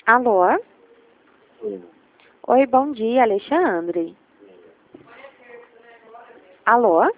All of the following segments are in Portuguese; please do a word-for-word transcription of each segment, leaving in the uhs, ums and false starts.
Alô? Oi. Oi, bom dia, Alexandre. Alô?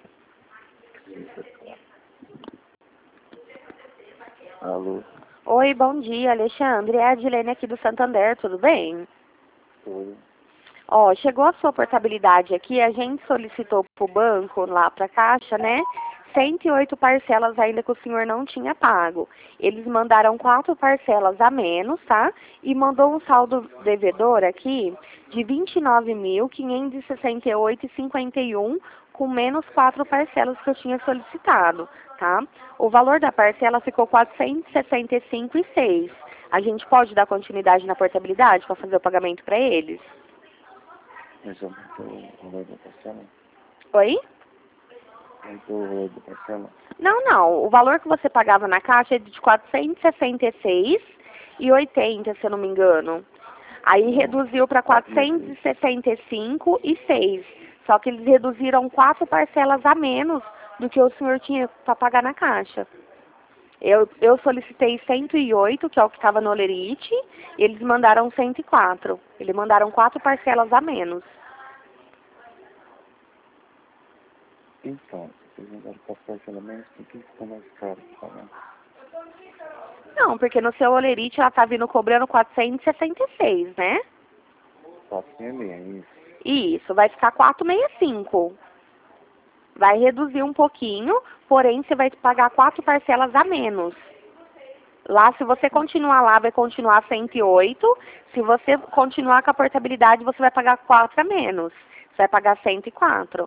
Alô? Oi, bom dia, Alexandre. É a Adilene aqui do Santander, tudo bem? Oi. Ó, chegou a sua portabilidade aqui, a gente solicitou pro banco, lá pra Caixa, né? cento e oito parcelas ainda que o senhor não tinha pago. Eles mandaram quatro parcelas a menos, tá? E mandou um saldo devedor aqui de vinte e nove mil, quinhentos e sessenta e oito reais e cinquenta e um, com menos quatro parcelas que eu tinha solicitado, tá? O valor da parcela ficou quatrocentos e sessenta e cinco reais e seis. A gente pode dar continuidade na portabilidade para fazer o pagamento para eles? Mas aumentou o valor da parcela? Oi? Aumentou o valor da parcela? Não, não. O valor que você pagava na caixa é de quatrocentos e sessenta e seis reais e oitenta, se eu não me engano. Aí Não. reduziu para quatrocentos e sessenta e cinco reais e seis. Só que eles reduziram quatro parcelas a menos do que o senhor tinha para pagar na caixa. Eu, eu solicitei cento e oito, que é o que estava no Olerite, e eles mandaram cento e quatro. Eles mandaram quatro parcelas a menos. Então, se vocês mandaram para parcelamento, por que ficou mais caro para pagar? Não, porque no seu Olerite ela tá vindo cobrando quatrocentos e sessenta e seis, né? quatrocentos e meia, é isso? Isso, vai ficar quatrocentos e sessenta e cinco. Vai reduzir um pouquinho, porém você vai pagar quatro parcelas a menos. Lá, se você continuar lá, vai continuar cento e oito. Se você continuar com a portabilidade, você vai pagar quatro a menos. Você vai pagar cento e quatro.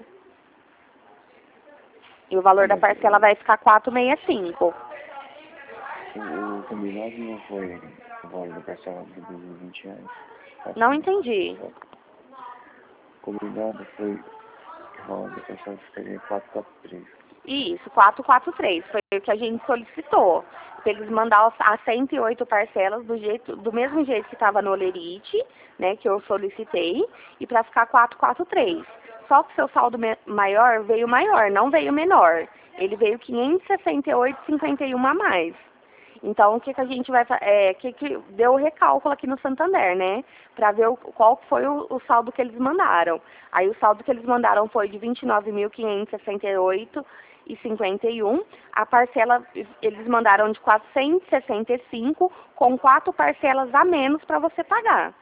E o valor Ah, da mas parcela vai ficar quatrocentos e sessenta e cinco. o, o combinado não foi o valor da parcela de vinte reais? Não entendi. O combinado foi que o valor da parcela ficaria quatrocentos e quarenta e três. Isso, quatrocentos e quarenta e três. Foi o que a gente solicitou. Pra eles mandar as cento e oito parcelas do, jeito, do mesmo jeito que estava no Olerite, né, que eu solicitei, e para ficar quatrocentos e quarenta e três. Só que seu saldo maior veio maior, não veio menor. Ele veio quinhentos e sessenta e oito reais e cinquenta e um a mais. Então, o que, que a gente vai fazer? É, que, que deu o recálculo aqui no Santander, né? Para ver o, qual foi o, o saldo que eles mandaram. Aí o saldo que eles mandaram foi de vinte e nove mil quinhentos e sessenta e oito reais e cinquenta e um. A parcela eles mandaram de quatrocentos e sessenta e cinco com quatro parcelas a menos para você pagar.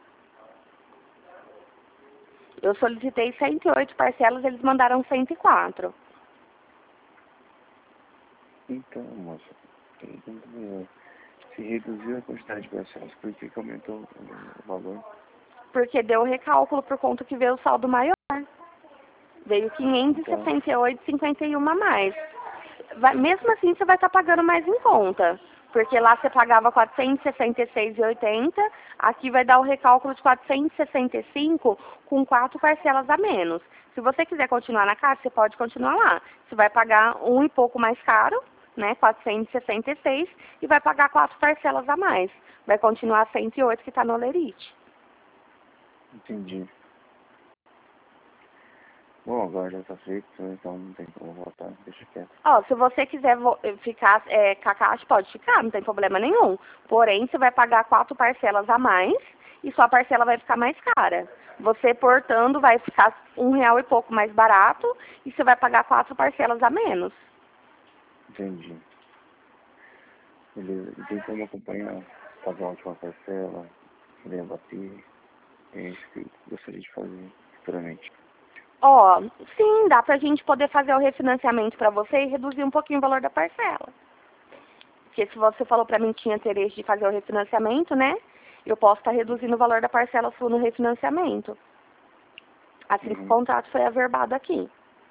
Eu solicitei cento e oito parcelas, eles mandaram cento e quatro. Então, moça, eu não entendo. Se reduziu a quantidade de parcelas, por que que aumentou o valor? Porque deu o recálculo por conta que veio o saldo maior. Veio quinhentos e sessenta e oito reais e cinquenta e um a mais. Vai, mesmo assim, você vai estar pagando mais em conta. Porque lá você pagava quatrocentos e sessenta e seis reais e oitenta centavos, aqui vai dar o recálculo de quatrocentos e sessenta e cinco com quatro parcelas a menos. Se você quiser continuar na casa, você pode continuar lá. Você vai pagar um e pouco mais caro, né, quatrocentos e sessenta e seis, e vai pagar quatro parcelas a mais. Vai continuar cento e oito que está no Olerite. Entendi. Bom, agora já tá feito, então não tem como voltar, deixa quieto. Ó, se você quiser ficar é, com a caixa, pode ficar, não tem problema nenhum. Porém, você vai pagar quatro parcelas a mais e sua parcela vai ficar mais cara. Você, portando, vai ficar um real e pouco mais barato e você vai pagar quatro parcelas a menos. Entendi. Beleza. E tem como acompanhar, pagar a última parcela, venha bater. É isso que eu gostaria de fazer futuramente. Ó, sim, dá pra gente poder fazer o refinanciamento pra você e reduzir um pouquinho o valor da parcela. Porque se você falou pra mim que tinha interesse de fazer o refinanciamento, né? Eu posso estar reduzindo o valor da parcela sua no refinanciamento. Assim que o Uhum. contrato foi averbado aqui.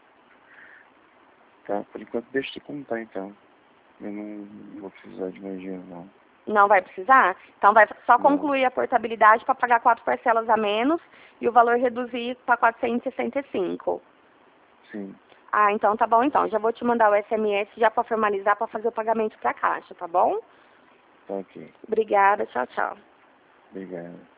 Tá, por enquanto deixa eu contar então. Eu não vou precisar de mais dinheiro não. Não vai precisar? Então vai só Não. concluir a portabilidade para pagar quatro parcelas a menos e o valor reduzir para quatrocentos e sessenta e cinco. Sim. Ah, então tá bom então. Já vou te mandar o S M S já para formalizar para fazer o pagamento para a caixa, tá bom? Tá ok. Obrigada, tchau, tchau. Obrigado.